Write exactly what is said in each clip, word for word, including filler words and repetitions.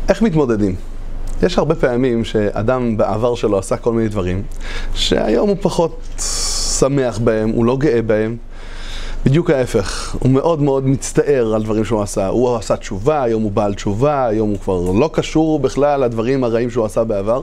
איך מתמודדים? יש הרבה פעמים שאדם בעבר שלו עשה כל מיני דברים שהיום הוא פחות שמח בהם, הוא לא גאה בהם. בדיוק ההפך, הוא מאוד מאוד מצטער על דברים שהוא עשה. הוא עשה תשובה, היום הוא בעל תשובה, היום הוא כבר לא קשור בכלל לדברים הרעים שהוא עשה בעבר.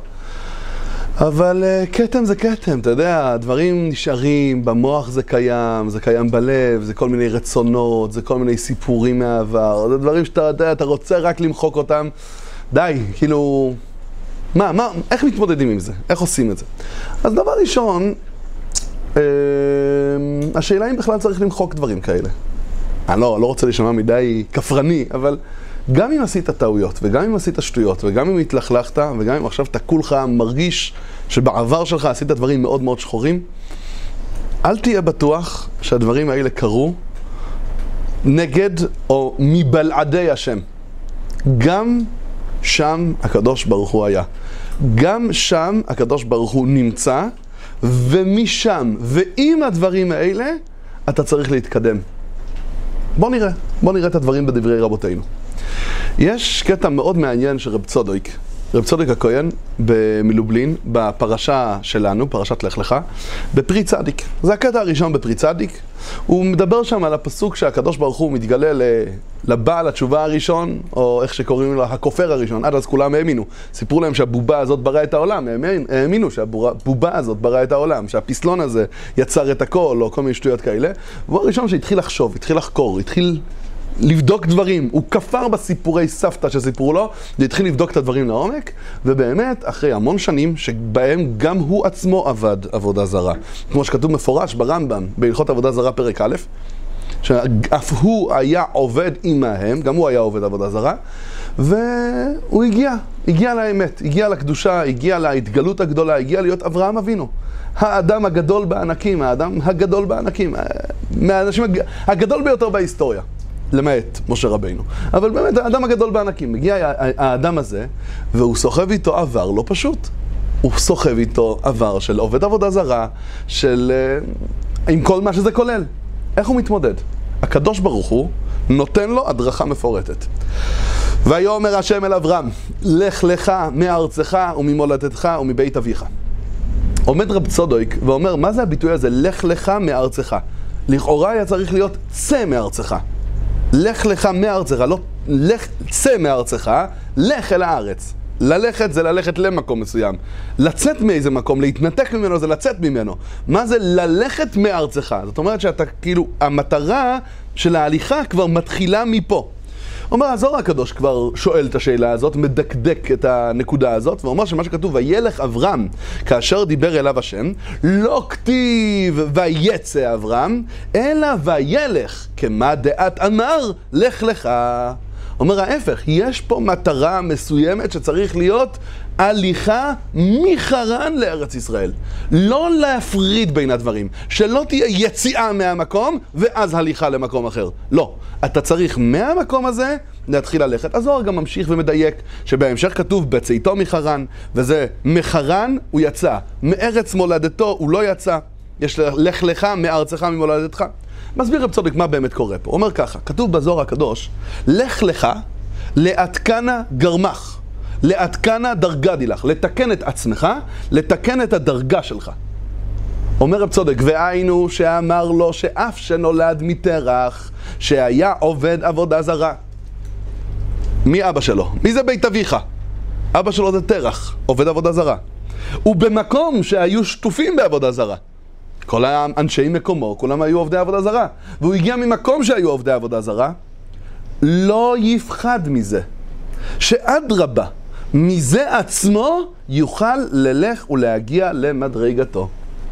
אבל uh, קטם זה קטם, אתה יודע, הדברים נשארים, במוח זה קיים, זה קיים בלב, זה כל מיני רצונות, זה כל מיני סיפורים מהעבר, זה דברים שאתה יודע, אתה רוצה רק למחוק אותם. די, כאילו, מה, מה, איך מתמודדים עם זה? איך עושים את זה? אז דבר ראשון, אה, השאלה אם בכלל צריך למחוק דברים כאלה. אני לא, לא רוצה לשמוע מדי כפרני, אבל גם אם עשית טעויות, וגם אם עשית שטויות, וגם אם התלכלכת, וגם אם עכשיו אתה כולך מרגיש שבעבר שלך עשית דברים מאוד מאוד שחורים, אל תהיה בטוח שהדברים האלה קרו נגד או מבלעדי השם. גם שם הקדוש ברוך הוא היה. גם שם הקדוש ברוך הוא נמצא, ומשם, ועם הדברים האלה, אתה צריך להתקדם. בוא נראה, בוא נראה את הדברים בדברי רבותינו. יש קטע מאוד מעניין של רב צודק, רב צודק הכהן מלובלין, בפרשה שלנו, פרשת לך לך, בפרי צדיק. זה הקטע הראשון בפרי צדיק. הוא מדבר שם על הפסוק שהקדוש ברוך הוא מתגלה לבעל התשובה הראשון, או איך שקוראים לו, הכופר הראשון. עד אז כולם האמינו. סיפרו להם שהבובה הזאת ברא את העולם. הם האמינו שהבובה הזאת ברא את העולם, שהפסלון הזה יצר את הכל, או כל מיני שטויות כאלה. והוא הראשון שהתחיל לחשוב, התחיל לחקור, התחיל לבדוק דברים. הוא כפר בסיפורי סבתא שסיפרו לו, והתחיל לבדוק את הדברים לעומק, ובאמת, אחרי המון שנים, שבהם גם הוא עצמו עבד עבודה זרה. כמו שכתוב מפורש ברמב"ם, בהלכות עבודה זרה פרק א', שאף הוא היה עובד עמהם, גם הוא היה עובד עבודה זרה, והוא הגיע, הגיע לאמת, הגיע לקדושה, הגיע להתגלות הגדולה, הגיע להיות אברהם אבינו. האדם הגדול בענקים, האדם הגדול בענקים, מהאנשים הגדול ביותר בהיסטוריה. למעט משה רבינו. אבל באמת, האדם הגדול בענקים, מגיע האדם הזה, והוא סוחב איתו עבר לא פשוט. הוא סוחב איתו עבר של עובד עבודה זרה, של עם כל מה שזה כולל. איך הוא מתמודד? הקדוש ברוך הוא נותן לו הדרכה מפורטת. ויאמר השם אל אברהם, לך לך מארצך וממולדתך ומבית אביך. עומד רב צודק ואומר, מה זה הביטוי הזה? לך לך מארצך. לכאורה היה צריך להיות צא מארצך. לך לך מארצך, לא לך, צא מארצך, לך אל הארץ. ללכת זה ללכת למקום מסוים. לצאת מאיזה מקום, להתנתק ממנו זה לצאת ממנו. מה זה ללכת מארצך? זאת אומרת שאתה כאילו, המטרה של ההליכה כבר מתחילה מפה. אומר, הזוהר הקדוש כבר שואל את השאלה הזאת, מדקדק את הנקודה הזאת, ואומר שמה שכתוב, וילך אברהם, כאשר דיבר אליו השם, לא כתיב ויצא אברהם, אלא וילך, כמה דעת אמר, לך לך. אומר ההפך, יש פה מטרה מסוימת שצריך להיות הליכה מחרן לארץ ישראל. לא להפריד בין הדברים, שלא תהיה יציאה מהמקום ואז הליכה למקום אחר. לא, אתה צריך מהמקום הזה להתחיל ללכת. הזוהר גם ממשיך ומדייק שבהמשך כתוב בצאתו מחרן, וזה מחרן הוא יצא, מארץ מולדתו הוא לא יצא. יש לך לך מארצך ממולדתך. מסביר רב צודק מה באמת קורה פה. הוא אומר ככה, כתוב בזוהר הקדוש, לך לך לעדכנה גרמך, לעדכנה דרגה דילך, לתקן את עצמך, לתקן את הדרגה שלך. אומר רב צודק, והיינו שאמר לו שאף שנולד מתרח, שהיה עובד עבודה זרה. מי אבא שלו? מי זה בית אביך? אבא שלו זה תרח, עובד עבודה זרה. ובמקום שהיו שטופים בעבודה זרה. כל האנשי מקומו, כולם היו עובדי עבודה זרה. והוא הגיע ממקום שהיו עובדי עבודה זרה. לא יפחד מזה. שאדרבה, מזה עצמו יוכל ללך ולהגיע למדרגתו.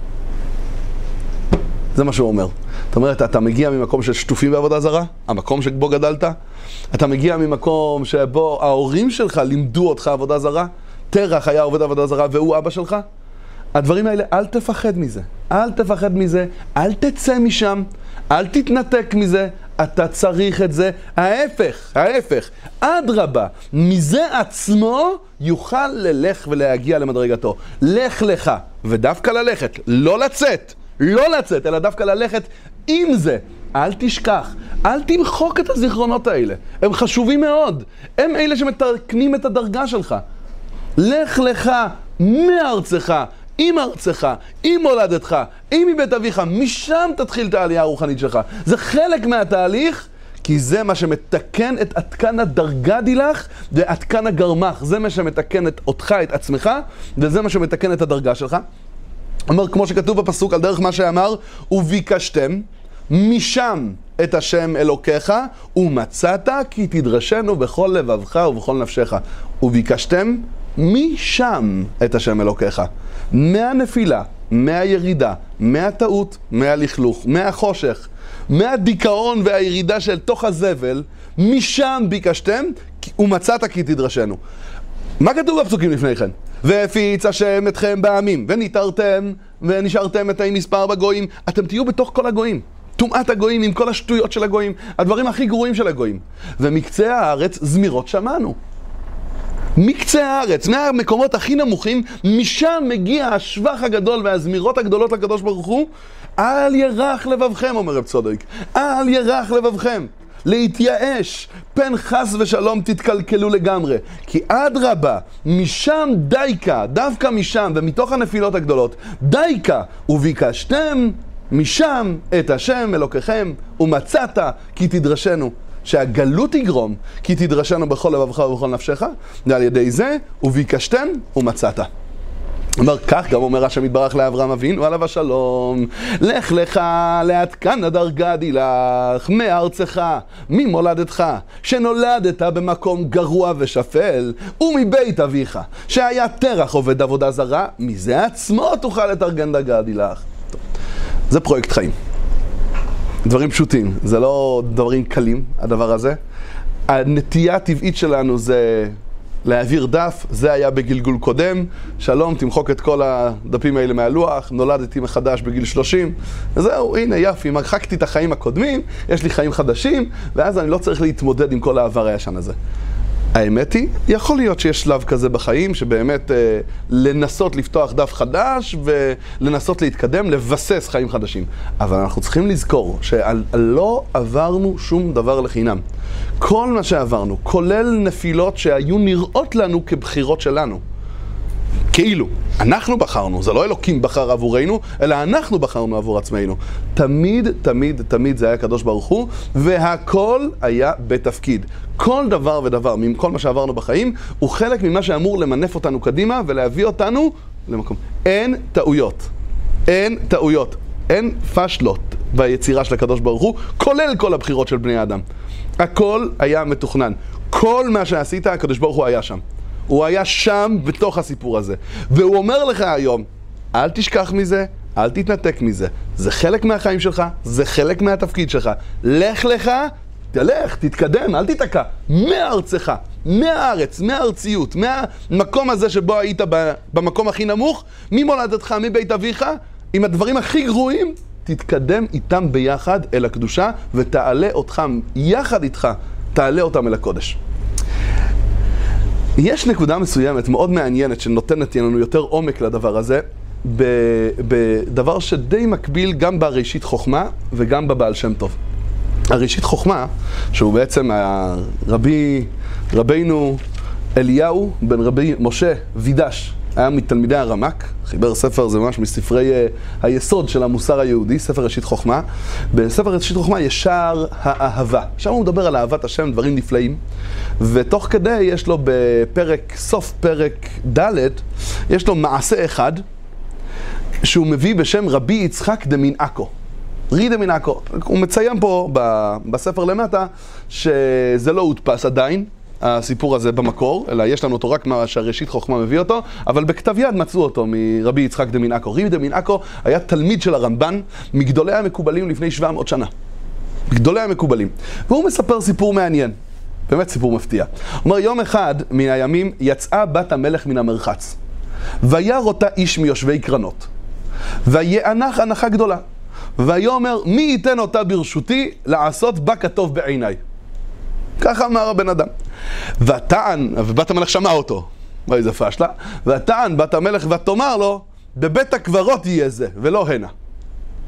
זה מה שהוא אומר. זאת אומרת, אתה מגיע ממקום של שטופים בעבודה זרה, המקום שבו גדלת. אתה מגיע ממקום שבו ההורים שלך לימדו אותך עבודה זרה. תרח היה עובד עבודה זרה והוא אבא שלך. הדברים האלה, אל תפחד מזה. אל תפחד מזה, אל תצא משם, אל תתנתק מזה, אתה צריך את זה. ההפך, ההפך, אדרבה, מזה עצמו יוכל ללך ולהגיע למדרגתו. לך לך, ודווקא ללכת, לא לצאת, לא לצאת, אלא דווקא ללכת עם זה, אל תשכח, אל תמחוק את הזיכרונות האלה. הם חשובים מאוד. הם אלה שמתקנים את הדרגה שלך. לך לך מארצך, עם ארצך, עם מולדתך, עם מבית אביך, משם תתחיל את העלייה הרוחנית שלך. זה חלק מהתהליך, כי זה מה שמתקן את עדכן הדרגה דילך ועדכן הגרמך. זה מה שמתקן את אותך, את עצמך, וזה מה שמתקן את הדרגה שלך. אומר, כמו שכתוב בפסוק, על דרך מה שאמר, וביקשתם משם את השם אלוקיך, ומצאת כי תדרשנו בכל לבבך ובכל נפשך. וביקשתם משם את השם אלוקיך. מהנפילה, מהירידה, מהטעות, מהלכלוך, מהחושך, מהדיכאון והירידה של תוך הזבל, משם ביקשתם ומצאת כי תדרשנו. מה כתוב בפסוקים לפני כן? והפיץ השם אתכם בעמים, וניתרתם ונשארתם את המספר בגויים. אתם תהיו בתוך כל הגויים. טומאת הגויים עם כל השטויות של הגויים, הדברים הכי גרועים של הגויים. ומקצה הארץ זמירות שמענו. מקצה הארץ, מהמקומות הכי נמוכים, משם מגיע השבח הגדול והזמירות הגדולות לקדוש ברוך הוא. אל ירח לבבכם, אומר רב צודק, אל ירח לבבכם להתייאש, פן חס ושלום תתקלקלו לגמרי, כי עד רבה, משם דייקה, דווקא משם ומתוך הנפילות הגדולות, דייקה וביקשתם משם את השם אלוקיכם ומצאת כי תדרשנו. שהגלות יגרום כי תדרשנו בכל לבבך ובכל נפשך, ועל ידי זה וביקשתם ומצאת. אומר כך גם אומר השם יתברך לאברהם אבינו עליו השלום, לך לך לעדכן הדרגה דילך מארצך ממולדתך שנולדת במקום גרוע ושפל ומבית אביך שהיה תרח עובד עבודה זרה, מזה עצמו תוכל לתרגן דרגה דילך. זה פרויקט חיים, דברים פשוטים, זה לא דברים קלים הדבר הזה. הנטייה הטבעית שלנו זה להעביר דף, זה היה בגלגול קודם, שלום, תמחוק את כל הדפים האלה מהלוח, נולדתי מחדש בגיל שלושים, וזהו, הנה יפי, מחקתי את החיים הקודמים, יש לי חיים חדשים, ואז אני לא צריך להתמודד עם כל העבר הישן הזה. האמת היא, יכול להיות שיש שלב כזה בחיים, שבאמת אה, לנסות לפתוח דף חדש ולנסות להתקדם, לבסס חיים חדשים. אבל אנחנו צריכים לזכור שלא עברנו שום דבר לחינם. כל מה שעברנו, כולל נפילות שהיו נראות לנו כבחירות שלנו. כאילו, אנחנו בחרנו, זה לא אלוקים בחר עבורנו, אלא אנחנו בחרנו עבור עצמנו. תמיד, תמיד, תמיד זה היה הקדוש ברוך הוא, והכל היה בתפקיד. כל דבר ודבר, מכל מה שעברנו בחיים, הוא חלק ממה שאמור למנף אותנו קדימה ולהביא אותנו למקום. אין טעויות. אין טעויות. אין פשלות ביצירה של הקדוש ברוך הוא, כולל כל הבחירות של בני האדם. הכל היה מתוכנן. כל מה שעשית, הקדוש ברוך הוא היה שם. הוא היה שם בתוך הסיפור הזה. והוא אומר לך היום, אל תשכח מזה, אל תתנתק מזה. זה חלק מהחיים שלך, זה חלק מהתפקיד שלך. לך לך, תלך, תתקדם, אל תתקע. מארצך, מהארץ, מהארציות, מהמקום הזה שבו היית במקום הכי נמוך, ממולדתך, מבית אביך, עם הדברים הכי גרועים, תתקדם איתם ביחד אל הקדושה, ותעלה אותך יחד איתך, תעלה אותם אל הקודש. יש נקודה מסוימת מאוד מעניינת שנותנת לנו יותר עומק לדבר הזה, בדבר שדי מקביל גם בראשית חוכמה וגם בבעל שם טוב. הראשית חוכמה, שהוא בעצם הרבי, רבינו אליהו בן רבי משה וידש, היה מתלמידי הרמק, חיבר ספר, זה ממש מספרי היסוד של המוסר היהודי, ספר ראשית חוכמה. בספר ראשית חוכמה יש שער האהבה. שם הוא מדבר על אהבת השם, דברים נפלאים. ותוך כדי יש לו בפרק, סוף פרק ד', יש לו מעשה אחד, שהוא מביא בשם רבי יצחק דמין עכו. רי דמין עכו. הוא מציין פה בספר למטה, שזה לא הודפס עדיין, הסיפור הזה במקור, אלא יש לנו אותו רק מה שהראשית חוכמה מביא אותו, אבל בכתב יד מצאו אותו מרבי יצחק דמין עכו. רבי דמין עכו היה תלמיד של הרמב"ן, מגדולי המקובלים לפני שבע מאות שנה. גדולי המקובלים. והוא מספר סיפור מעניין, באמת סיפור מפתיע. הוא אומר, יום אחד מן הימים יצאה בת המלך מן המרחץ, וירא אותה איש מיושבי קרנות, ויענך הנחה גדולה, ויאמר, מי ייתן אותה ברשותי לעשות בה כטוב בעיניי. ככה אמר הבן אדם. וטען, ובת המלך שמע אותו, אוי זה פשלה, וטען בת המלך ותאמר לו, בבית הקברות יהיה זה, ולא הנה.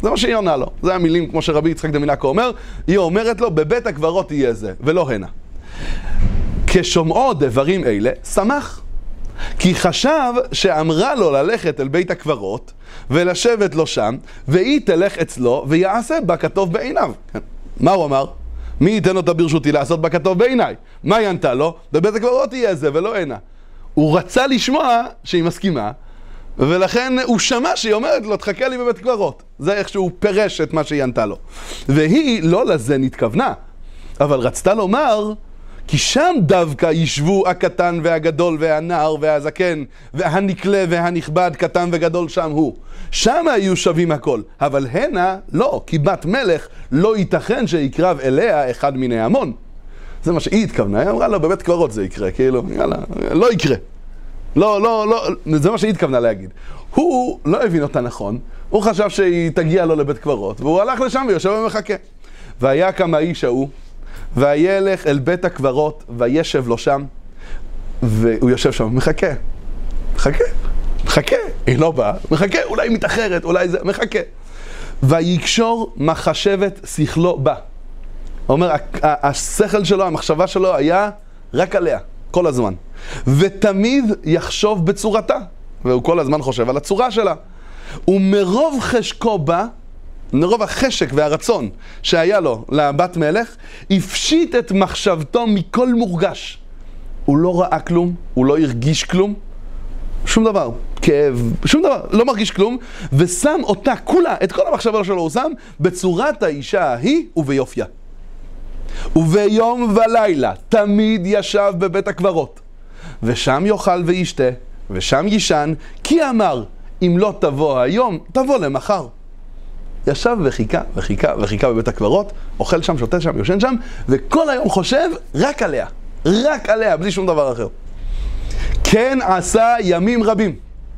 זה מה שהיא עונה לו. זה המילים, כמו שרבי יצחק דמינקו אומר, היא אומרת לו, בבית הקברות יהיה זה, ולא הנה. כשומעו דברים אלה, שמח. כי חשב שאמרה לו ללכת אל בית הקברות, ולשבת לו שם, והיא תלך אצלו, ויעשה בה כטוב בעיניו. מה הוא אמר? מי ייתן אותה ברשותי לעשות בה כטוב בעיניי? מה היא ענתה לו? בבית הקברות יהיה זה, ולא הנה. הוא רצה לשמוע שהיא מסכימה, ולכן הוא שמע שהיא אומרת לו, תחכה לי בבית קברות. זה איך שהוא פירש את מה שהיא ענתה לו. והיא לא לזה נתכוונה, אבל רצתה לומר, כי שם דווקא ישבו הקטן והגדול והנער והזקן והנקלה והנכבד, קטן וגדול שם הוא. שם היו שווים הכל, אבל הנה לא, כי בת מלך לא ייתכן שיקרב אליה אחד מיני המון. זה מה שהיא התכוונה, היא אמרה לו, בבית קברות זה יקרה, כאילו, יאללה, לא יקרה. לא, לא, לא, זה מה שהיא התכוונה להגיד. הוא לא הבין אותה נכון, הוא חשב שהיא תגיע לו לבית קברות, והוא הלך לשם ויושב ומחכה. והיה כמה איש ההוא, וילך אל בית הקברות, וישב לו שם, והוא יושב שם, מחכה, מחכה, מחכה, היא לא באה, מחכה, אולי היא מתאחרת, אולי זה, מחכה. ויקשור מחשבת שכלו בה. הוא אומר, השכל שלו, המחשבה שלו היה רק עליה, כל הזמן. ותמיד יחשוב בצורתה, והוא כל הזמן חושב על הצורה שלה. ומרוב חשקו בה, מרוב החשק והרצון שהיה לו לבת מלך, הפשיט את מחשבתו מכל מורגש. הוא לא ראה כלום, הוא לא הרגיש כלום, שום דבר, כאב, שום דבר, לא מרגיש כלום, ושם אותה כולה, את כל המחשבה שלו הוא שם, בצורת האישה ההיא וביופיה. וביום ולילה תמיד ישב בבית הקברות, ושם יאכל וישתה, ושם יישן, כי אמר, אם לא תבוא היום, תבוא למחר. ישב וחיכה, וחיכה, וחיכה בבית הקברות, אוכל שם, שותה שם, יושן שם, וכל היום חושב רק עליה, רק עליה, בלי שום דבר אחר. כן עשה ימים רבים,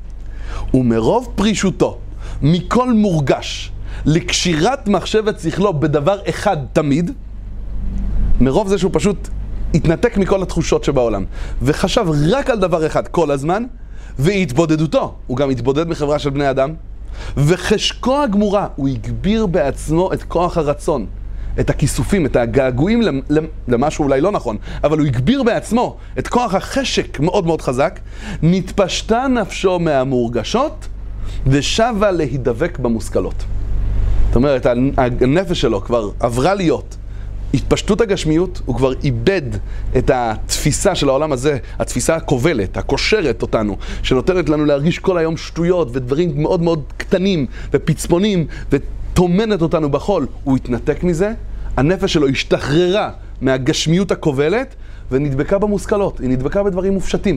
ומרוב פרישותו, מכל מורגש, לקשירת מחשבת שכלו בדבר אחד תמיד, מרוב זה שהוא פשוט התנתק מכל התחושות שבעולם, וחשב רק על דבר אחד כל הזמן, והתבודדותו, הוא גם התבודד מחברה של בני אדם, וחשקו הגמורה, הוא הגביר בעצמו את כוח הרצון, את הכיסופים, את הגעגועים למשהו אולי לא נכון, אבל הוא הגביר בעצמו את כוח החשק מאוד מאוד חזק, נתפשטה נפשו מהמורגשות, ושבה להידבק במושכלות. זאת אומרת, הנפש שלו כבר עברה להיות התפשטות הגשמיות, הוא כבר איבד את התפיסה של העולם הזה, התפיסה הכובלת, הקושרת אותנו, שנותנת לנו להרגיש כל היום שטויות ודברים מאוד מאוד קטנים ופצפונים, ותומנת אותנו בחול. הוא התנתק מזה, הנפש שלו השתחררה מהגשמיות הכובלת, ונדבקה במושכלות, היא נדבקה בדברים מופשטים.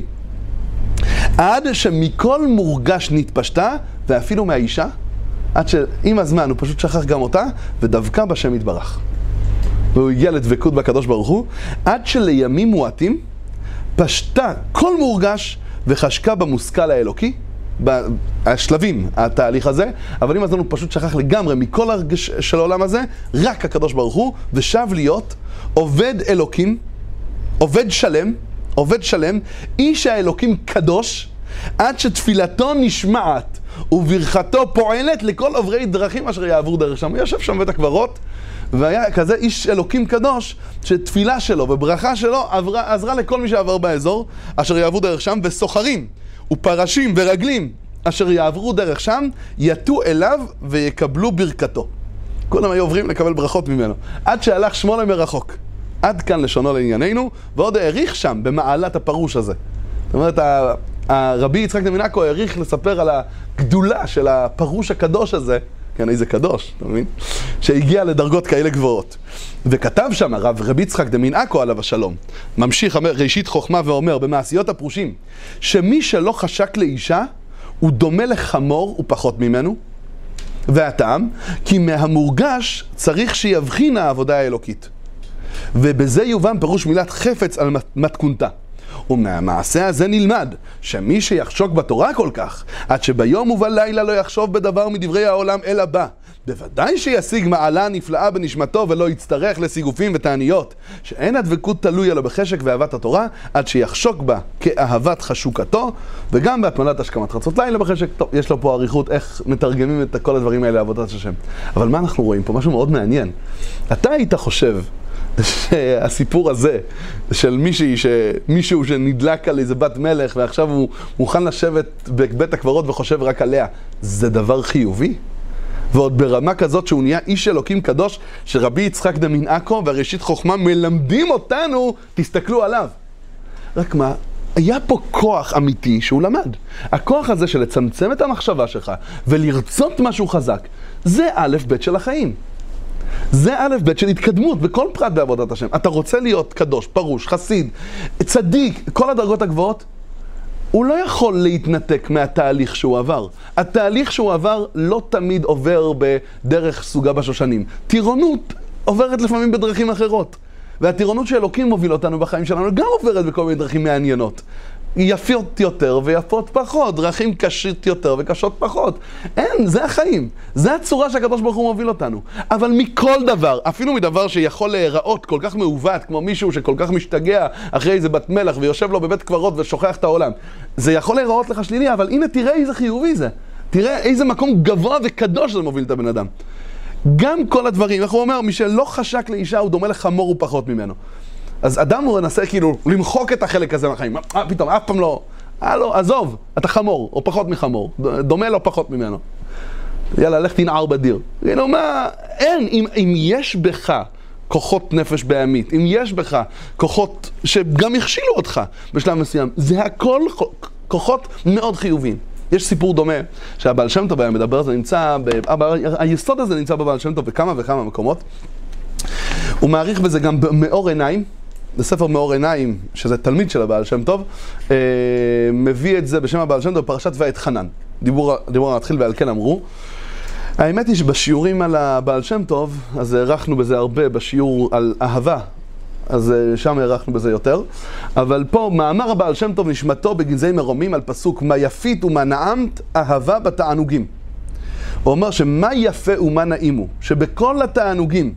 עד שמכל מורגש נתפשטה, ואפילו מהאישה, עד שעם הזמן הוא פשוט שכח גם אותה, ודווקא בשם יתברך. והוא הגיע לדבקות בקדוש ברוך הוא, עד שלימים מועטים פשטה כל מורגש וחשקה במושכל האלוקי, בשלבים, התהליך הזה, אבל אם אז הוא פשוט שכח לגמרי מכל הרגש של העולם הזה, רק הקדוש ברוך הוא, ושב להיות עובד אלוקים, עובד שלם, עובד שלם, איש האלוקים קדוש, עד שתפילתו נשמעת וברכתו פועלת לכל עוברי דרכים אשר יעברו דרך שם. הוא יושב שם בית הקברות, והיה כזה איש אלוקים קדוש, שתפילה שלו וברכה שלו עברה, עזרה לכל מי שעבר באזור, אשר יעברו דרך שם, וסוחרים ופרשים ורגלים אשר יעברו דרך שם, יטו אליו ויקבלו ברכתו. כולם היו עוברים לקבל ברכות ממנו, עד שהלך שמונה מרחוק. עד כאן לשונו לענייננו, ועוד העריך שם במעלת הפרוש הזה. זאת אומרת, הרבי יצחק דמינקו העריך לספר על הגדולה של הפרוש הקדוש הזה, כן, איזה קדוש, אתה מבין? שהגיע לדרגות כאלה גבוהות. וכתב שם הרב רבי יצחק דמינקו עליו השלום, ממשיך ראשית חוכמה ואומר במעשיות הפרושים, שמי שלא חשק לאישה, הוא דומה לחמור ופחות ממנו, והטעם, כי מהמורגש צריך שיבחין העבודה האלוקית. ובזה יובן פירוש מילת חפץ על מתכונתה. ומהמעשה הזה נלמד שמי שיחשוק בתורה כל כך, עד שביום ובלילה לא יחשוב בדבר מדברי העולם אלא בא, בוודאי שישיג מעלה נפלאה בנשמתו ולא יצטרך לסיגופים ותעניות, שאין הדבקות תלוי אלא בחשק ואהבת התורה, עד שיחשוק בה כאהבת חשוקתו, וגם בהתמדת השכמת חצות לילה בחשק. טוב, יש לו פה עריכות איך מתרגמים את כל הדברים האלה לעבודת השם. אבל מה אנחנו רואים פה? משהו מאוד מעניין. אתה היית חושב שהסיפור הזה של מישהי, מישהו שנדלק על איזה בת מלך ועכשיו הוא מוכן לשבת בבית הקברות וחושב רק עליה, זה דבר חיובי? ועוד ברמה כזאת שהוא נהיה איש אלוקים קדוש, שרבי יצחק דמין עכו והראשית חוכמה מלמדים אותנו, תסתכלו עליו. רק מה? היה פה כוח אמיתי שהוא למד. הכוח הזה של לצמצם את המחשבה שלך ולרצות משהו חזק, זה א' ב' של החיים. זה א' ב' של התקדמות בכל פרט בעבודת השם. אתה רוצה להיות קדוש, פרוש, חסיד, צדיק, כל הדרגות הגבוהות, הוא לא יכול להתנתק מהתהליך שהוא עבר. התהליך שהוא עבר לא תמיד עובר בדרך סוגה בשושנים. טירונות עוברת לפעמים בדרכים אחרות. והטירונות שאלוקים מוביל אותנו בחיים שלנו גם עוברת בכל מיני דרכים מעניינות. יפות יותר ויפות פחות, דרכים קשות יותר וקשות פחות. אין, זה החיים. זה הצורה שהקדוש ברוך הוא מוביל אותנו. אבל מכל דבר, אפילו מדבר שיכול להיראות כל כך מעוות, כמו מישהו שכל כך משתגע אחרי איזה בת מלך ויושב לו בבית קברות ושוכח את העולם, זה יכול להיראות לך שלילי, אבל הנה תראה איזה חיובי זה. תראה איזה מקום גבוה וקדוש זה מוביל את הבן אדם. גם כל הדברים, איך הוא אומר, מי שלא חשק לאישה הוא דומה לחמור ופחות ממנו. אז אדם הוא מנסה כאילו למחוק את החלק הזה מהחיים. אה, פתאום, אף פעם לא. אה, לא, עזוב, אתה חמור, או פחות מחמור. דומה לו פחות ממנו. יאללה, לך תנער בדיר. כאילו, מה, אין, אם, אם יש בך כוחות נפש בהמית, אם יש בך כוחות שגם הכשילו אותך בשלב מסוים, זה הכל כוחות מאוד חיוביים. יש סיפור דומה שהבעל שם טוב היה מדבר, זה נמצא, היסוד הזה נמצא בבעל שם טוב בכמה וכמה מקומות. הוא מעריך בזה גם במאור עיניים, בספר מאור עיניים, שזה תלמיד של הבעל שם טוב, מביא את זה בשם הבעל שם טוב בפרשת ואתחנן. דיבור, דיבור המתחיל ועל כן אמרו. האמת היא שבשיעורים על הבעל שם טוב, אז הערכנו בזה הרבה, בשיעור על אהבה, אז שם הערכנו בזה יותר. אבל פה, מאמר הבעל שם טוב נשמתו בגנזי מרומים על פסוק, מה יפית ומה נעמת אהבה בתענוגים. הוא אומר שמה יפה ומה נעימו, שבכל התענוגים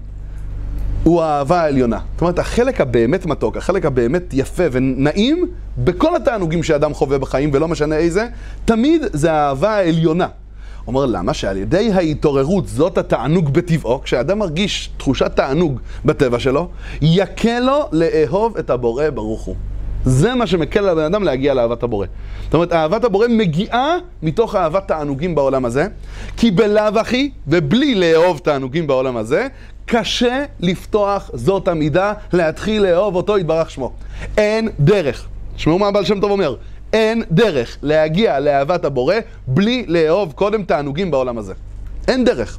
הוא האהבה העליונה. זאת אומרת, החלק הבאמת מתוק, החלק הבאמת יפה ונעים, בכל התענוגים שאדם חווה בחיים, ולא משנה איזה, תמיד זה האהבה העליונה. אומר, למה? שעל ידי ההתעוררות, זאת התענוג בטבעו, כשאדם מרגיש תחושת תענוג בטבע שלו, יקל לו לאהוב את הבורא ברוך הוא. זה מה שמקל לבן אדם להגיע לאהבת הבורא. זאת אומרת, אהבת הבורא מגיעה מתוך אהבת תענוגים בעולם הזה, כי בלאו הכי, ובלי לאהוב תענוגים בעולם הזה, קשה לפתוח זאת המידה, להתחיל לאהוב אותו יתברך שמו. אין דרך. שמעו מה הבעל שם טוב אומר. אין דרך להגיע לאהבת הבורא בלי לאהוב קודם תענוגים בעולם הזה. אין דרך.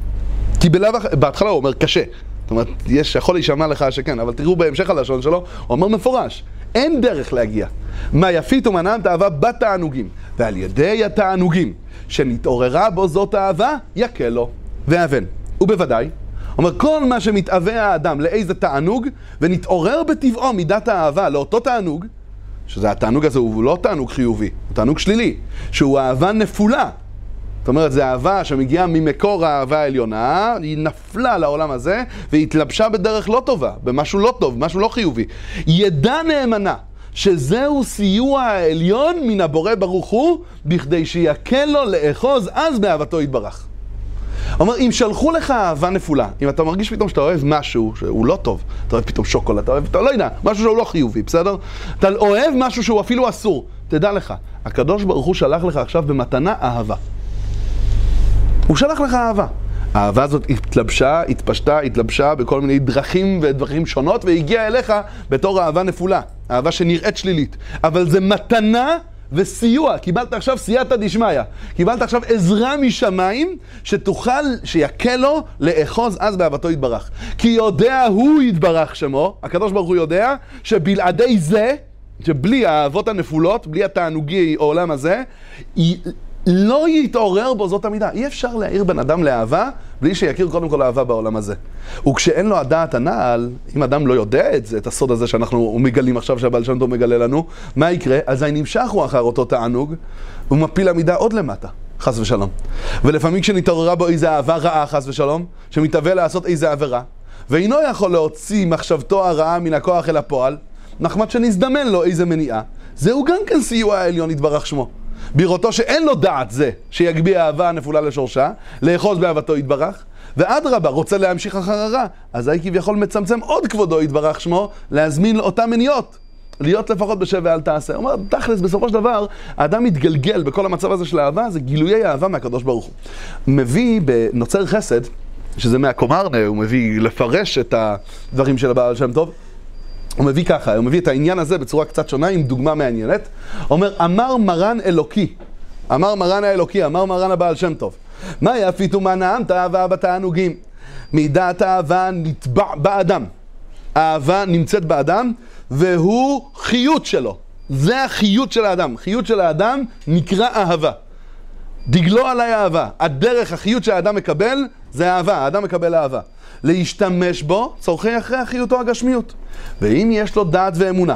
כי בלאו הכי, בהתחלה הוא אומר קשה. זאת אומרת, יש, יכול להישמע לך שכן, אבל תראו בהמשך הלשון שלו, הוא אומר מפורש. אין דרך להגיע. מה יפית ומה נעמת אהבה בתענוגים. ועל ידי התענוגים שנתעוררה בו זאת אהבה, יקל לו ואהבן. ובוודאי, אומר, כל מה שמתאווה האדם לאיזה תענוג, ונתעורר בטבעו מידת האהבה לאותו תענוג, שזה התענוג הזה הוא לא תענוג חיובי, הוא תענוג שלילי, שהוא אהבה נפולה. זאת אומרת, זה אהבה שמגיעה ממקור האהבה העליונה, היא נפלה לעולם הזה, והיא התלבשה בדרך לא טובה, במשהו לא טוב, משהו לא חיובי. ידע נאמנה שזהו סיוע העליון מן הבורא ברוך הוא, בכדי שיקל לו לאחוז אז באהבתו יתברך. אומר, אם שלחו לך אהבה נפולה, אם אתה מרגיש פתאום שאתה אוהב משהו שהוא לא טוב, אתה אוהב פתאום שוקולד, אתה אוהב, אתה לא יודע, משהו שהוא לא חיובי, בסדר? אתה אוהב משהו שהוא אפילו אסור, תדע לך, הקדוש ברוך הוא שלח לך עכשיו במתנה אהבה. הוא שלח לך אהבה. האהבה הזאת התלבשה, התפשטה, התלבשה בכל מיני דרכים ודרכים שונות, והגיעה אליך בתור אהבה נפולה, אהבה שנראית שלילית. אבל זה מתנה וסיוע, קיבלת עכשיו סייעתא דשמיא, קיבלת עכשיו עזרה משמיים שתוכל, שיקל לו לאחוז אז באהבתו יתברך. כי יודע הוא יתברך שמו, הקדוש ברוך הוא יודע שבלעדי זה, שבלי האהבות הנפולות, בלי התענוגי העולם הזה, לא יתעורר בו זאת המידה. אי אפשר להעיר בן אדם לאהבה בלי שיכיר קודם כל אהבה בעולם הזה. וכשאין לו הדעת הנעל, אם אדם לא יודע את זה, את הסוד הזה שאנחנו מגלים עכשיו שהבעל שם טוב מגלה לנו, מה יקרה? אז נמשך הוא אחר אותו תענוג, הוא מפיל המידה עוד למטה. חס ושלום. ולפעמים כשנתעוררה בו איזה אהבה רעה, חס ושלום, שמתהווה לעשות איזה עבירה, ואינו יכול להוציא מחשבתו הרעה מן הכוח אל הפועל, נחמד שנזדמן לו איזה מניעה. זהו גם כן סיוע העליון יתברך שמו. בראותו שאין לו דעת זה, שיגביה אהבה הנפולה לשורשה, לאחוז באהבתו יתברך, ואדרבה, רוצה להמשיך אחר הרע, אז היי כביכול מצמצם עוד כבודו יתברך שמו, להזמין לאותם מניעות. להיות לפחות בשב ואל תעשה. הוא אומר, תכלס, בסופו של דבר, האדם מתגלגל בכל המצב הזה של האהבה, זה גילויי אהבה מהקדוש ברוך הוא. מביא בנוצר חסד, שזה מהקומרנה, הוא מביא לפרש את הדברים של הבעל שם טוב, הוא מביא ככה, הוא מביא את העניין הזה בצורה קצת שונה, עם דוגמה מעניינת. הוא אומר, אמר מרן אלוקי, אמר מרן האלוקי, אמר מרן הבעל שם טוב, מה יפית ומה נעמת אהבה בתענוגים? מידת האהבה נטבע באדם. האהבה נמצאת באדם, והוא חיות שלו. זה החיות של האדם. חיות של האדם נקרא אהבה. דגלו עליי אהבה. הדרך, החיות שהאדם מקבל, זה אהבה. האדם מקבל אהבה. להשתמש בו, צורכי אחרי החיותו הגשמיות. ואם יש לו דעת ואמונה,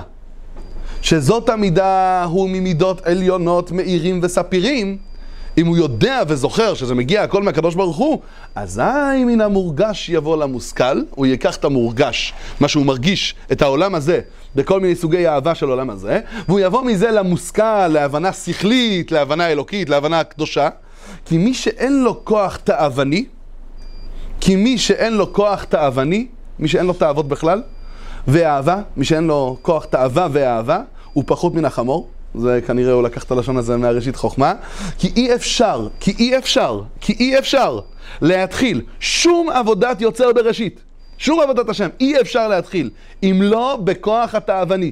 שזאת המידה הוא ממידות עליונות, מאירים וספירים, אם הוא יודע וזוכר שזה מגיע הכל מהקדוש ברוך הוא, אזי מן המורגש יבוא למושכל, הוא ייקח את המורגש, מה שהוא מרגיש, את העולם הזה, בכל מיני סוגי האהבה של העולם הזה, והוא יבוא מזה למושכל, להבנה שכלית, להבנה אלוקית, להבנה קדושה, כי מי שאין לו כוח תאווני, כי מי שאין לו כוח תאווני, מי שאין לו תאוות בכלל, ואהבה, מי שאין לו כוח תאווה ואהבה, הוא פחות מן החמור. זה כנראה הוא לקח את הלשון הזה מהראשית חוכמה. כי אי אפשר, כי אי אפשר, כי אי אפשר להתחיל שום עבודת יוצר בראשית. שום עבודת השם. אי אפשר להתחיל אם לא בכוח התאווני.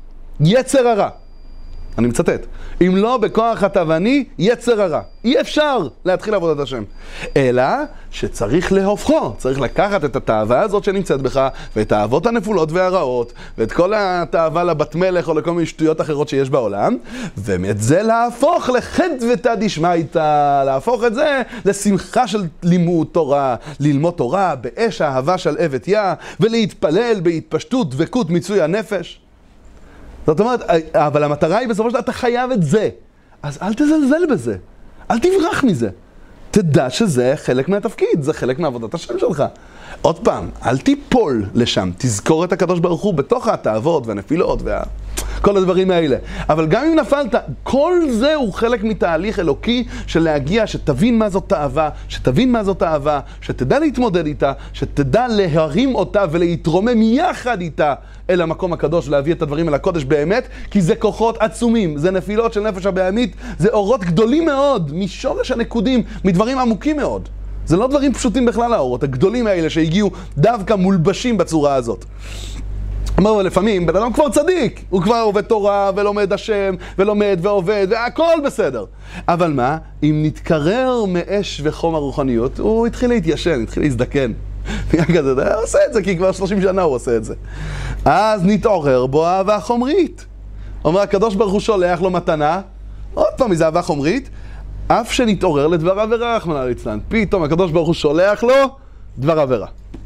יצר הרע. אני מצטט. אם לא בכוח התאווני, יצר הרע. אי אפשר להתחיל עבודת השם. אלא שצריך להופכו. צריך לקחת את התאווה הזאת שנמצאת בך, ואת האהבות הנפולות והרעות, ואת כל התאווה לבת מלך או לכל מיני שטויות אחרות שיש בעולם, ואת זה להפוך לחדוותא דשמייתא, להפוך את זה לשמחה של לימוד תורה, ללמוד תורה באש האהבה של אהבת יה, ולהתפלל בהתפשטות דבקות מיצוי הנפש. זאת אומרת, אבל המטרה היא בסופו של דבר, אתה חייב את זה. אז אל תזלזל בזה. אל תברח מזה. תדע שזה חלק מהתפקיד, זה חלק מעבודת השם שלך. עוד פעם, אל תיפול לשם. תזכור את הקדוש ברוך הוא בתוך התאוות והנפילות וה... כל הדברים האלה. אבל גם אם נפלת, כל זה הוא חלק מתהליך אלוקי של להגיע, שתבין מה זאת אהבה, שתבין מה זאת אהבה, שתדע להתמודד איתה, שתדע להרים אותה ולהתרומם יחד איתה אל המקום הקדוש, להביא את הדברים אל הקודש באמת, כי זה כוחות עצומים, זה נפילות של נפש הבהמית, זה אורות גדולים מאוד, משורש הנקודים, מדברים עמוקים מאוד. זה לא דברים פשוטים בכלל האורות, הגדולים האלה שהגיעו דווקא מולבשים בצורה הזאת. אמרו, לפעמים, בן אדם כבר צדיק, הוא כבר עובד תורה ולומד השם, ולומד ועובד, והכל בסדר. אבל מה? אם נתקרר מאש וחום הרוחניות, הוא התחיל להתיישן, התחיל להזדקן. כזה, הוא עושה את זה, כי כבר שלושים שנה הוא עושה את זה. אז נתעורר בו אהבה חומרית. אומר, הקדוש ברוך הוא שולח לו מתנה, עוד פעם, איזה אהבה חומרית, אף שנתעורר לדבר עבירה, רחמנא ליצלן. פתאום הקדוש ברוך הוא שולח לו דבר עבירה.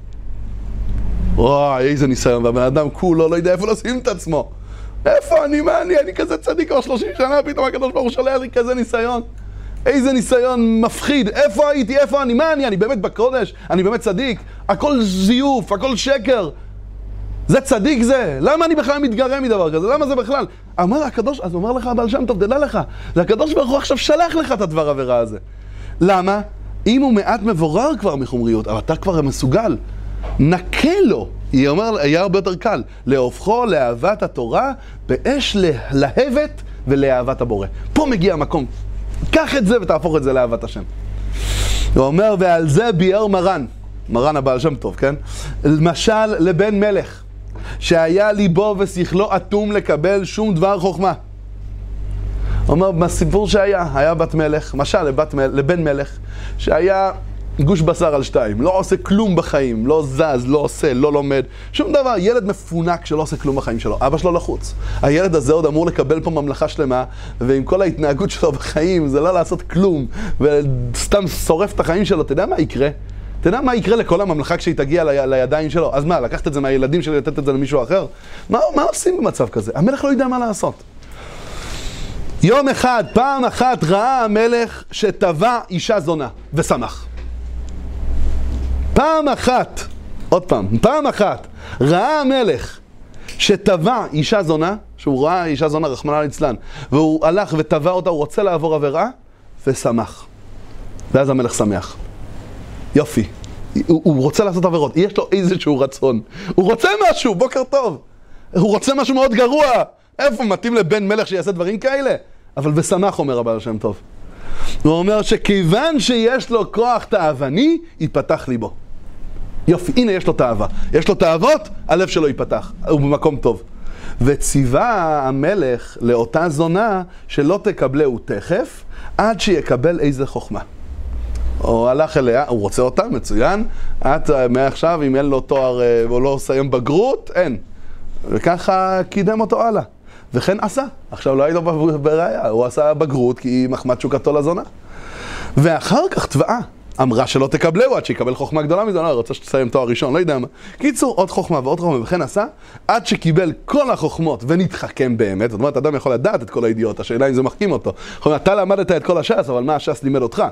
וואי, איזה ניסיון, והבן אדם כולו לא יודע איפה לשים את עצמו. איפה אני, מה אני, אני כזה צדיק כבר שלושים שנה, פתאום הקדוש ברוך הוא שולח לי כזה ניסיון. איזה ניסיון מפחיד, איפה הייתי, איפה אני, מה אני, אני באמת בקודש, אני באמת צדיק, הכל זיוף, הכל שקר. זה צדיק זה, למה אני בכלל מתגרה מדבר כזה, למה זה בכלל? אמר הקדוש, אז אומר לך הבעל שם טוב, תדע לך, זה הקדוש ברוך הוא עכשיו שלח לך את הדבר עבירה הזה. למה? אם הוא מעט מבורר כבר מחומריות, אבל אתה כבר מסוגל, נקה לו, היא אומר, היה הרבה יותר קל, להופכו לאהבת התורה, באש להבת ולאהבת הבורא. פה מגיע המקום. קח את זה ותהפוך את זה לאהבת השם. הוא אומר, ועל זה ביאר מרן, מרן הבעל שם טוב, כן? למשל לבן מלך, שהיה ליבו ושכלו אטום לקבל שום דבר חוכמה. הוא אומר, בסיפור שהיה, היה בת מלך, משל לבת מל, לבן מלך, שהיה גוש בשר על שתיים, לא עושה כלום בחיים, לא זז, לא עושה, לא לומד, שום דבר, ילד מפונק שלא עושה כלום בחיים שלו, אבא שלו לחוץ. הילד הזה עוד אמור לקבל פה ממלכה שלמה, ועם כל ההתנהגות שלו בחיים, זה לא לעשות כלום, וסתם שורף את החיים שלו, אתה יודע מה יקרה? אתה יודע מה יקרה לכל הממלכה כשהיא תגיע ל- לידיים שלו? אז מה, לקחת את זה מהילדים שלי, לתת את זה למישהו אחר? מה, מה עושים במצב כזה? המלך לא יודע מה לעשות. יום אחד, פעם אחת ראה המלך שטבע אישה זונה ושמח. פעם אחת, עוד פעם, פעם אחת ראה המלך שטבע אישה זונה, שהוא ראה אישה זונה רחמנא ליצלן, והוא הלך וטבע אותה, הוא רוצה לעבור עבירה ושמח. ואז המלך שמח. יופי. הוא, הוא רוצה לעשות עבירות, יש לו איזשהו רצון. הוא רוצה משהו, בוקר טוב. הוא רוצה משהו מאוד גרוע. איפה מתאים לבן מלך שיעשה דברים כאלה? אבל ושמח, אומר הבעל שם טוב. הוא אומר שכיוון שיש לו כוח תאווני, ייפתח ליבו. יופי, הנה יש לו תאווה. יש לו תאוות, הלב שלו ייפתח. הוא במקום טוב. וציווה המלך לאותה זונה שלא תקבלהו תכף, עד שיקבל איזה חוכמה. הוא הלך אליה, הוא רוצה אותה, מצוין. את מעכשיו, אם אין לו תואר והוא לא סיים בגרות, אין. וככה קידם אותו הלאה. וכן עשה. עכשיו לא הייתו בראיה, הוא עשה בגרות כי היא מחמת שוקתו לזונה. ואחר כך תבעה. אמרה שלא תקבלהו עד שיקבל חוכמה גדולה מזה, לא, רוצה שתסיים תואר ראשון, לא יודע מה. קיצור, עוד חוכמה ועוד חוכמה, וכן עשה, עד שקיבל כל החוכמות ונתחכם באמת. זאת אומרת, אדם יכול לדעת את כל הידיעות, השאלה אם זה מחכים אותו. זאת אומרת, אתה למדת את כל הש"ס, אבל מה הש"ס לימד אותך?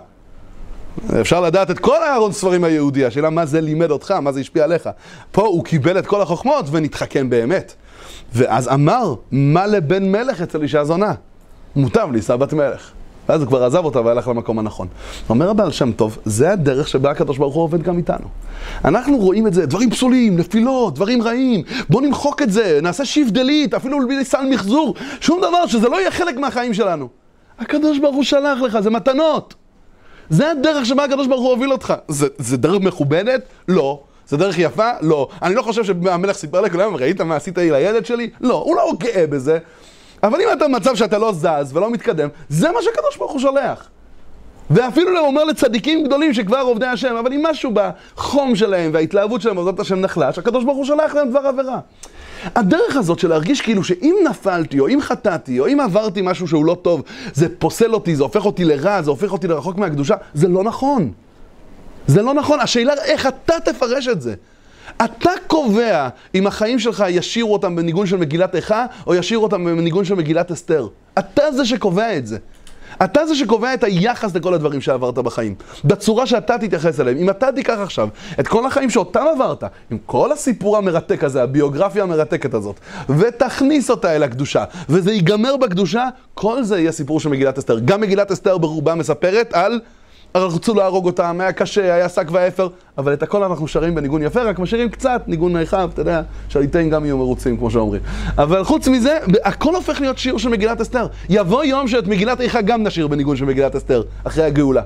אפשר לדעת את כל הארון ספרים היהודי, השאלה מה זה לימד אותך, מה זה השפיע עליך. פה הוא קיבל את כל החוכמות ונתחכם באמת. ואז אמר, מה לבן מלך אצל אישה זונה? מוטב לישא בת מלך. ואז הוא כבר עזב אותה והלך למקום הנכון. אומר הבעל שם טוב, זה הדרך שבה הקדוש ברוך הוא עובד גם איתנו. אנחנו רואים את זה, דברים פסולים, נפילות, דברים רעים, בוא נמחוק את זה, נעשה שיבדלית, אפילו בלי סל מחזור, שום דבר שזה לא יהיה חלק מהחיים שלנו. הקדוש ברוך הוא שלח לך, זה מתנות. זה הדרך שבה הקדוש ברוך הוא הוביל אותך. זה, זה דרך מכובדת? לא. זה דרך יפה? לא. אני לא חושב שהמלך סיפר לכולם, ראית מה עשית לילד שלי? לא, הוא לא גאה בזה. אבל אם אתה במצב שאתה לא זז ולא מתקדם, זה מה שהקדוש ברוך הוא שולח. ואפילו הוא אומר לצדיקים גדולים שכבר עובדי השם, אבל אם משהו בחום שלהם וההתלהבות שלהם עובדות השם נחלש, הקדוש ברוך הוא שולח להם דבר עבירה. הדרך הזאת של להרגיש כאילו שאם נפלתי או אם חטאתי או אם עברתי משהו שהוא לא טוב, זה פוסל אותי, זה הופך אותי לרע, זה הופך אותי לרחוק מהקדושה, זה לא נכון. זה לא נכון. השאלה איך אתה תפרש את זה. אתה קובע אם החיים שלך ישירו אותם בניגון של מגילת איכה, או ישירו אותם בניגון של מגילת אסתר. אתה זה שקובע את זה. אתה זה שקובע את היחס לכל הדברים שעברת בחיים. בצורה שאתה תתייחס אליהם. אם אתה תיקח עכשיו את כל החיים שאותם עברת, עם כל הסיפור המרתק הזה, הביוגרפיה המרתקת הזאת, ותכניס אותה אל הקדושה, וזה ייגמר בקדושה, כל זה יהיה סיפור של מגילת אסתר. גם מגילת אסתר ברובה מספרת על רצו להרוג אותם, היה קשה, היה שק ואפר, אבל את הכל אנחנו שרים בניגון יפה, רק משאירים קצת ניגון נחב, אתה יודע, שליטים גם יהיו מרוצים, כמו שאומרים. אבל חוץ מזה, הכל הופך להיות שיר של מגילת אסתר. יבוא יום שאת מגילת איכה גם נשיר בניגון של מגילת אסתר, אחרי הגאולה.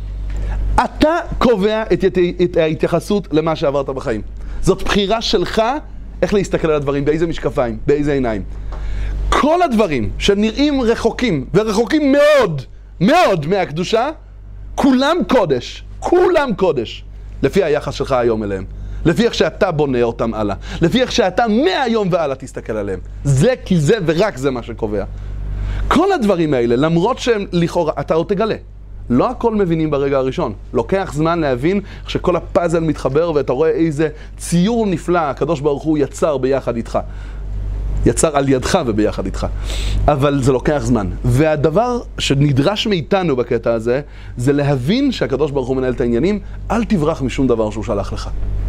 אתה קובע את, את, את ההתייחסות למה שעברת בחיים. זאת בחירה שלך איך להסתכל על הדברים, באיזה משקפיים, באיזה עיניים. כל הדברים שנראים רחוקים, ורחוקים מאוד, מאוד מהקדושה, כולם קודש, כולם קודש, לפי היחס שלך היום אליהם. לפי איך שאתה בונה אותם הלאה. לפי איך שאתה מהיום והלאה תסתכל עליהם. זה כי זה ורק זה מה שקובע. כל הדברים האלה, למרות שהם לכאורה, אתה עוד תגלה. לא הכל מבינים ברגע הראשון. לוקח זמן להבין שכל הפאזל מתחבר ואתה רואה איזה ציור נפלא הקדוש ברוך הוא יצר ביחד איתך. יצר על ידך וביחד איתך. אבל זה לוקח זמן. והדבר שנדרש מאיתנו בקטע הזה, זה להבין שהקדוש ברוך הוא מנהל את העניינים, אל תברח משום דבר שהוא שלח לך.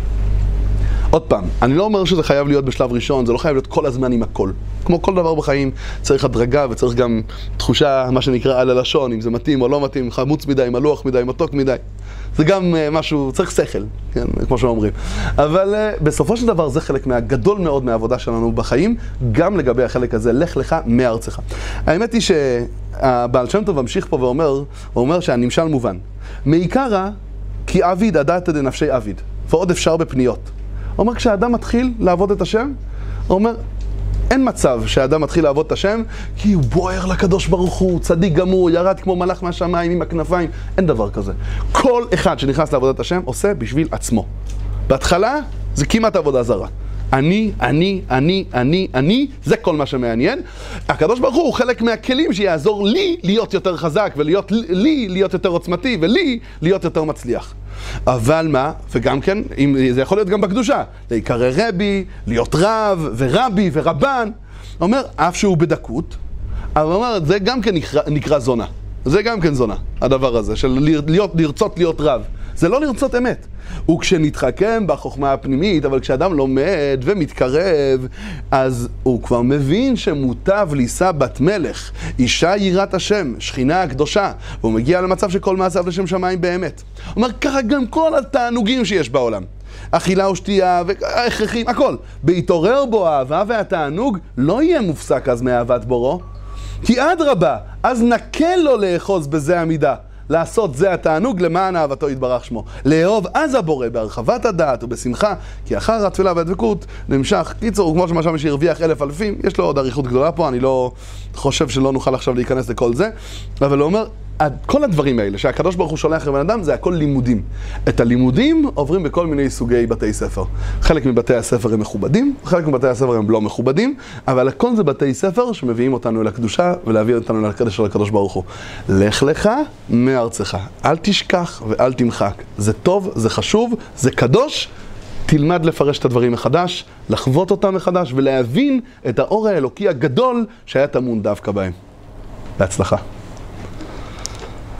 עוד פעם, אני לא אומר שזה חייב להיות בשלב ראשון, זה לא חייב להיות כל הזמן עם הכל. כמו כל דבר בחיים, צריך הדרגה וצריך גם תחושה, מה שנקרא על הלשון, אם זה מתאים או לא מתאים, חמוץ מדי, מלוח מדי, מתוק מדי. זה גם uh, משהו, צריך שכל, כן, כמו שאומרים. אבל uh, בסופו של דבר זה חלק מהגדול מאוד מהעבודה שלנו בחיים, גם לגבי החלק הזה, לך לך מארצך. האמת היא שהבעל שם טוב ממשיך פה ואומר, הוא אומר שהנמשל מובן. מעיקרא, כי עביד עדת דנפשי עביד, ועוד אפשר בפניות. הוא אומר, כשהאדם מתחיל לעבוד את השם, הוא אומר, אין מצב שהאדם מתחיל לעבוד את השם, כי הוא בוער לקדוש ברוך הוא, צדיק גמור, ירד כמו מלאך מהשמיים עם הכנפיים, אין דבר כזה. כל אחד שנכנס לעבודת השם עושה בשביל עצמו. בהתחלה זה כמעט עבודה זרה. אני, אני, אני, אני, אני, זה כל מה שמעניין. הקדוש ברוך הוא חלק מהכלים שיעזור לי להיות יותר חזק, ולהיות לי להיות יותר עוצמתי, ולי להיות יותר מצליח. אבל מה, וגם כן, זה יכול להיות גם בקדושה, להיקרא רבי, להיות רב, ורבי, ורבן. אומר, אף שהוא בדקות, אבל הוא אומר, זה גם כן נקרא, נקרא זונה. זה גם כן זונה, הדבר הזה, של להיות, לרצות להיות רב. זה לא לרצות אמת. הוא כשנתחכם בחוכמה הפנימית, אבל כשאדם לומד ומתקרב, אז הוא כבר מבין שמוטב לישא בת מלך, אישה יראת השם, שכינה הקדושה, והוא מגיע למצב שכל מעשיו לשם שמיים באמת. הוא אומר, ככה גם כל התענוגים שיש בעולם. אכילה ושתייה והכרחים, הכל. בהתעורר בו האהבה והתענוג, לא יהיה מופסק אז מאהבת בורו. כי אדרבה, אז נקל לו לאחוז בזה המידה. לעשות זה התענוג למען אהבתו יתברך שמו. לאהוב אז הבורא בהרחבת הדעת ובשמחה, כי אחר התפילה והדבקות נמשך. קיצור, כמו שמשל מי שהרוויח אלף אלפים, יש לו עוד אריכות גדולה פה, אני לא חושב שלא נוכל עכשיו להיכנס לכל זה, אבל הוא אומר, כל הדברים האלה שהקדוש ברוך הוא שולח לבן אדם זה הכל לימודים. את הלימודים עוברים בכל מיני סוגי בתי ספר. חלק מבתי הספר הם מכובדים, חלק מבתי הספר הם לא מכובדים, אבל הכל זה בתי ספר שמביאים אותנו אל הקדושה ולהביא אותנו לקדש של הקדוש ברוך הוא. לך לך מארצך, אל תשכח ואל תמחק. זה טוב, זה חשוב, זה קדוש. תלמד לפרש את הדברים מחדש, לחוות אותם מחדש ולהבין את האור האלוקי הגדול שהיה טמון דווקא בהם. בהצלחה.